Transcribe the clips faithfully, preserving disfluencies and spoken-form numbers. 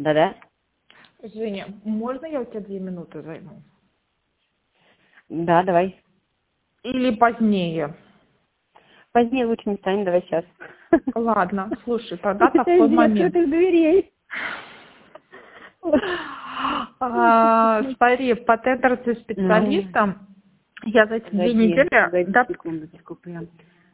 Да-да? Женя, можно я у тебя две минуты займу? Да, давай. Или позднее? Позднее лучше не станет, давай сейчас. Ладно, слушай, тогда такой Жди момент. открытых дверей. А, смотри, по тендерным Ну, специалистам я за эти две погоди, недели... погоди Да, секундочку прям.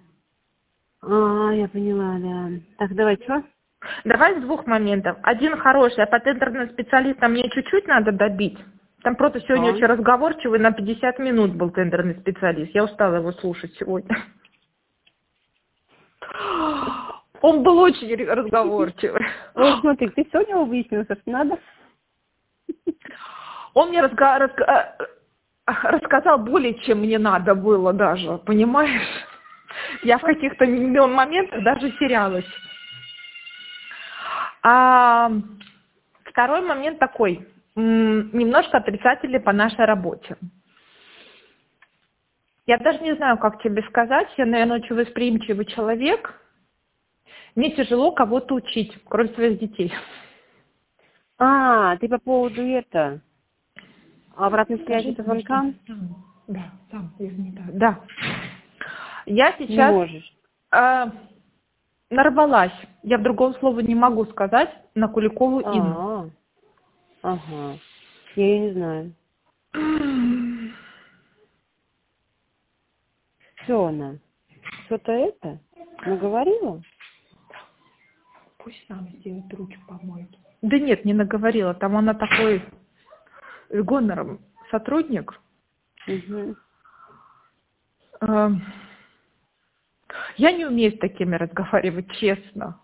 А, я поняла, да. Так, давай, что? давай с двух моментов. Один хороший, а по тендерным специалистам мне чуть-чуть надо добить. Там просто сегодня А? очень разговорчивый, на пятьдесят минут был тендерный специалист. Я устала его слушать сегодня. Он был очень разговорчивый. Вот смотри, ты все у него выяснил, что надо? Он мне разга- разга- рассказал более, чем мне надо было даже, понимаешь? Я в каких-то моментах даже терялась. А второй момент такой, м, немножко отрицательный по нашей работе. Я даже не знаю, как тебе сказать, я, наверное, очень восприимчивый человек. Мне тяжело кого-то учить, кроме своих детей. А, ты по поводу это, обратной связи Скажи, по потому что звонкам? сам, да, сам, я не так. Да. Я Не сейчас можешь. э, нарвалась, я в другом слове не могу сказать, на Куликову Инну. А, ага. Я ее не знаю. Что она? Что-то это? Наговорила? Пусть сам сделает ручку помоет. Да нет, не наговорила. Там она такой с гонором сотрудник. Угу. Э, Я не умею с такими разговаривать, честно.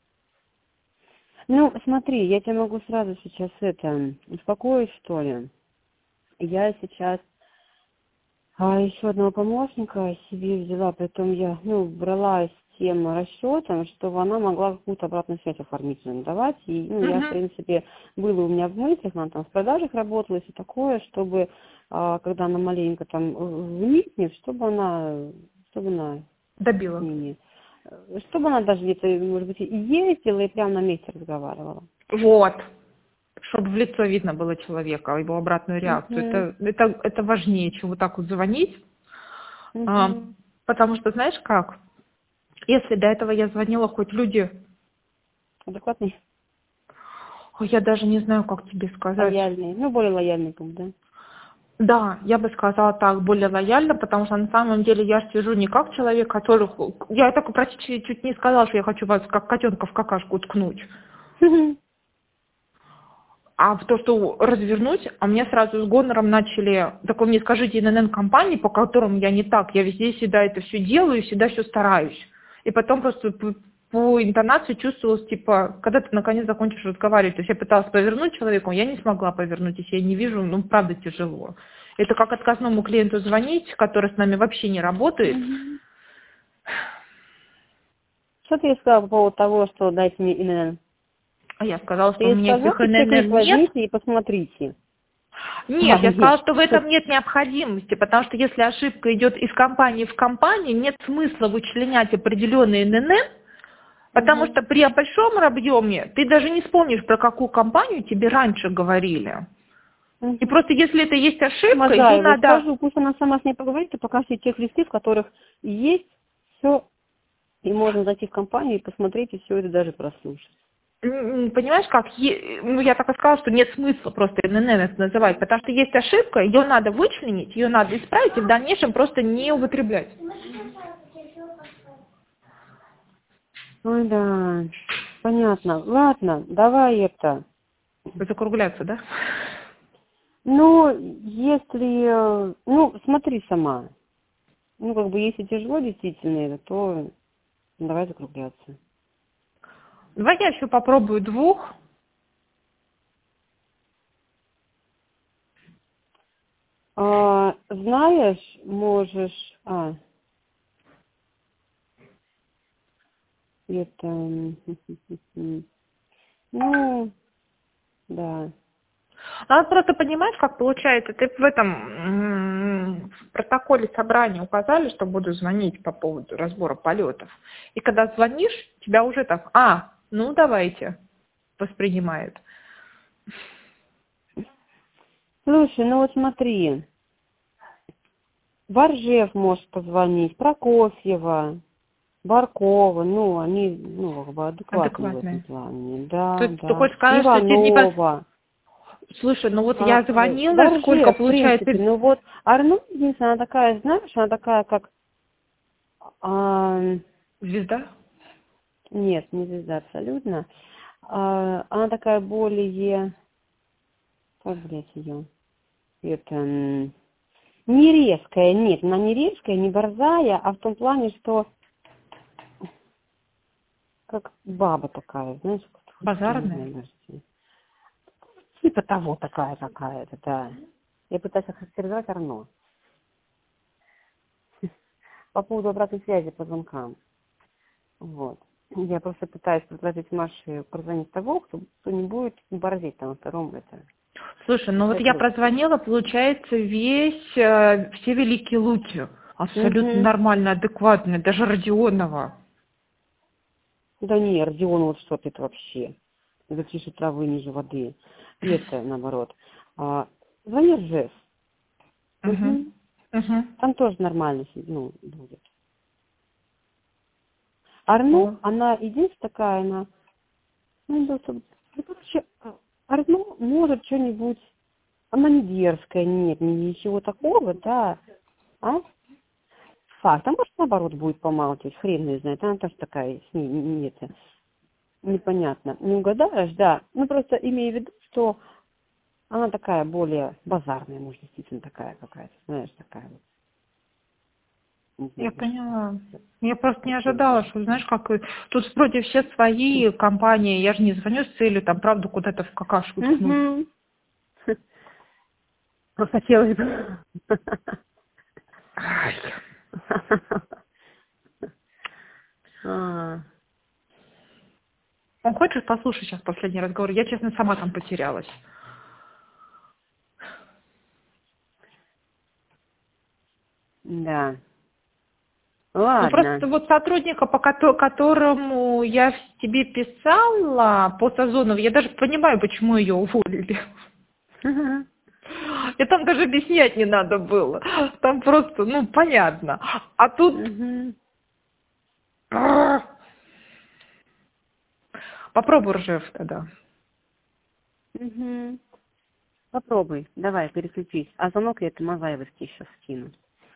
Ну, смотри, я тебя могу сразу сейчас это успокоить, что ли. Я сейчас а, еще одного помощника себе взяла, притом я, ну, брала с тем расчетом, чтобы она могла какую-то обратную связь оформительную давать. И, ну, я, в Мгм. принципе, было у меня в мыслях, она там в продажах работала и все такое, чтобы, а, когда она маленько там вникнет, чтобы она, чтобы она с Добила. ними, э, чтобы она даже где-то, может быть, и ездила, и прямо на месте разговаривала. Вот. Чтобы в лицо видно было человека, его обратную реакцию. Угу, Это, это, это важнее, чем вот так вот звонить. А, угу. потому что, знаешь как, если до этого я звонила, хоть люди, Адекватный, ой, я даже не знаю, как тебе сказать. лояльный, ну, более лояльный, как бы, да. Да, я бы сказала так, более лояльно, потому что на самом деле я ж сижу не как человек, который... Я так практически чуть не сказала, что я хочу вас как котенка в какашку ткнуть. А в то, что развернуть, а мне сразу с гонором начали, так вы мне скажите, эн эн эн-компании, по которым я не так, я везде всегда это все делаю, всегда все стараюсь. И потом просто по, по интонации чувствовалось, типа, когда ты наконец закончишь разговаривать, то есть я пыталась повернуть человеку, я не смогла повернуть, если я не вижу, ну, правда тяжело. Это как отказному клиенту звонить, который с нами вообще не работает. Мгм. Что ты ей сказала по поводу того, что дайте мне эн эн эн? А я сказала, Ты что у ей меня сказала, этих что все эн эн эн нет. возьмите и посмотрите. Нет, А, я сказала, нет. что в этом нет необходимости, потому что если ошибка идет из компании в компанию, нет смысла вычленять определенные эн эн эн, потому Угу. что при большом объеме ты даже не вспомнишь, про какую компанию тебе раньше говорили. И Угу. просто если это есть ошибка, ее Можаевой надо... скажу, пусть она сама с ней поговорит и покажет тех листы, в которых есть все, и можно зайти в компанию и посмотреть, и все это даже прослушать. м, м, Понимаешь, как? Е- Ну, я так и сказала, что нет смысла просто эн эн эн это называть, потому что есть ошибка, ее надо вычленить, ее надо исправить и в дальнейшем просто не употреблять. Ой, да, понятно. Ладно, давай это. Закругляться, да? Ну, если, э, ну, смотри сама. Ну, как бы, если тяжело действительно это, то давай закругляться. Давай я еще попробую двух. А, знаешь, можешь, а, это, ну, да. Надо просто понимать, как получается. Ты в этом м, в протоколе собрания указали, что буду звонить по поводу разбора полетов. И когда звонишь, тебя уже так, а, ну давайте, воспринимает. Слушай, ну вот смотри. Боржев может позвонить, Прокофьева, Баркова, ну, они, ну, как бы адекватные в этом Адекватные. плане. То Да, есть ты да. хочешь сказать, что тебе не пос... Иванова. Слушай, ну вот А, я звонила, сколько Боржев, в получается... принципе, ну вот, Арно, единственное, она такая, знаешь, она такая, как, а, Звезда? нет, не звезда абсолютно, а, она такая более, как, блядь, ее, это, м, не резкая, нет, она не резкая, не борзая, а в том плане, что как баба такая, знаешь, как, я не Базарная? знаю, даже, типа того такая какая-то, да. Я пытаюсь охарактеризовать Арно. По поводу обратной связи по звонкам. Вот. Я просто пытаюсь предложить Маше прозвонить того, кто, кто не будет борзеть там во втором это. Слушай, ну вот я прозвонила, получается, весь, э, все великие луки. Абсолютно Угу. нормально, адекватные, даже Родионова. Да не, Родион, вот что ты это вообще. Это тише травы ниже воды. И это наоборот. А, звони Ржев. Угу. Угу. Угу. Там тоже нормально, ну, будет. Арно, О. она единственная такая, она, ну, да, там, ну, короче, Арно может что-нибудь, она не дерзкая, нет, ничего такого, да, а? Факт, а может, наоборот, будет помалкивать, хрен ее знает, она тоже такая, с ней, не, это, непонятно, не угадаешь, да, ну, просто имею в виду, что она такая более базарная, может, действительно такая какая-то, знаешь, такая вот, не Я знаю, поняла. Я просто не что. ожидала, что, знаешь, как и- тут вроде все свои компании, я же не звоню с целью там правду куда-то в какашку ткнуть. Угу. Хотелось бы. Ай. А, Он хочет послушать сейчас последний разговор? Я, честно, сама там потерялась. Да. Ну, Ладно. просто вот сотрудника, по кото- которому я в- тебе писала по Сазонову, я даже понимаю, почему ее уволили. И там даже объяснять не надо было. Там просто, ну, понятно. А тут... Мгм. Попробуй Ржев тогда. Мгм. Попробуй. Давай, переключись. А звонок я это Мазаевский сейчас скину.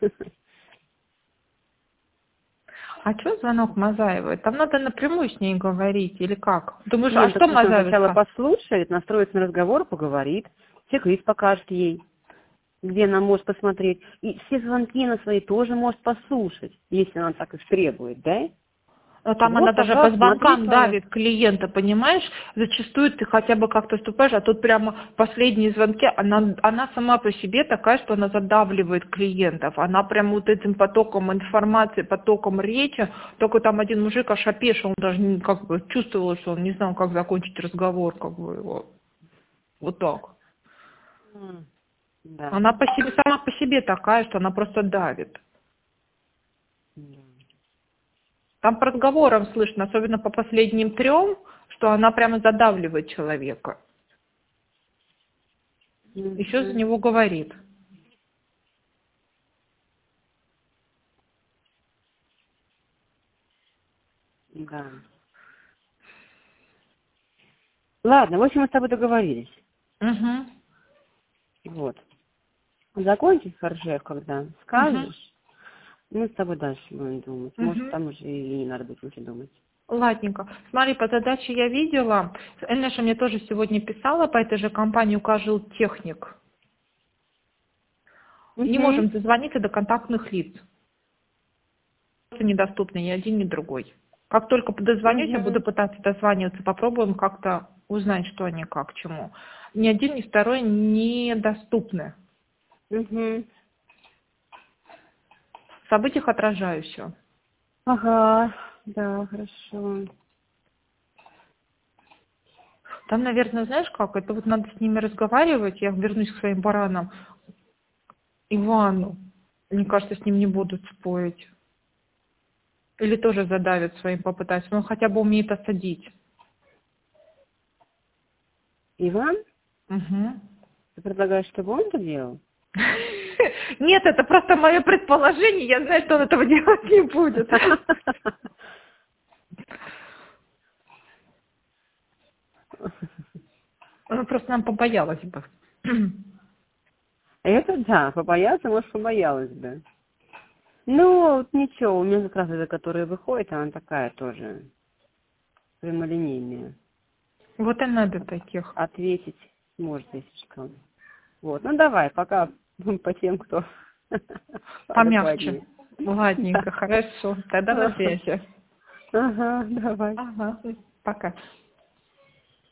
А что звонок Мазаевой? Там надо напрямую с ней говорить или как? Думаешь, а Нет, так что пусть она Мазаева сначала сказала? послушает, настроится на разговор, поговорит. Чек-лист покажет ей, где она может посмотреть. И все звонки на свои тоже может послушать, если она так их требует, да? Но там она Вот, даже по пожалуйста, смотри звонкам свое. давит клиента, понимаешь? Зачастую ты хотя бы как-то ступаешь, а тут прямо последние звонки, она, она сама по себе такая, что она задавливает клиентов. Она прям вот этим потоком информации, потоком речи, только там один мужик аж опешил, он даже не- как бы чувствовал, что он не знал, как закончить разговор, как бы его. Вот так. М, Да. Она по себе, сама по себе такая, что она просто давит. Да. Там по разговорам слышно, особенно по последним трем, что она прямо задавливает человека. Еще за Мгм. него говорит. Да. Ладно, в общем, мы с тобой договорились. Угу. Вот. Закончить Ржев, когда Угу. скажешь, мы с тобой дальше будем думать. Может, Угу. там уже и не надо будет ничего думать. Ладненько. Смотри, по задаче я видела. Эльнеша мне тоже сегодня писала по этой же компании, укажил техник. Не Угу. можем дозвониться до контактных лиц. Просто недоступны ни один, ни другой. Как только дозвонюсь, я буду Угу. пытаться дозваниваться, попробуем как-то узнать, что они, как, к чему. Ни один, ни второй недоступны. Угу. В событиях отражаю все. Ага. Да, хорошо. Там, наверное, знаешь как, это вот надо с ними разговаривать, я вернусь к своим баранам. Ивану, мне кажется, с ним не будут спорить. Или тоже задавят своим попытаться, но он хотя бы умеет осадить. Иван? Угу. Ты предлагаешь, чтобы он это делал? Нет, это просто мое предположение. Я знаю, что он этого делать не будет. Она просто нам побоялась бы. Это да, побояться, может, побоялась бы. Ну, ничего, у меня как раз эта, которая выходит, она такая тоже прямолинейная. Вот и надо таких. Ответить может, если что. Вот, ну давай, пока по тем, кто Помягче. Ладненько, хорошо. Тогда на связи. Ага, давай. Ага, пока.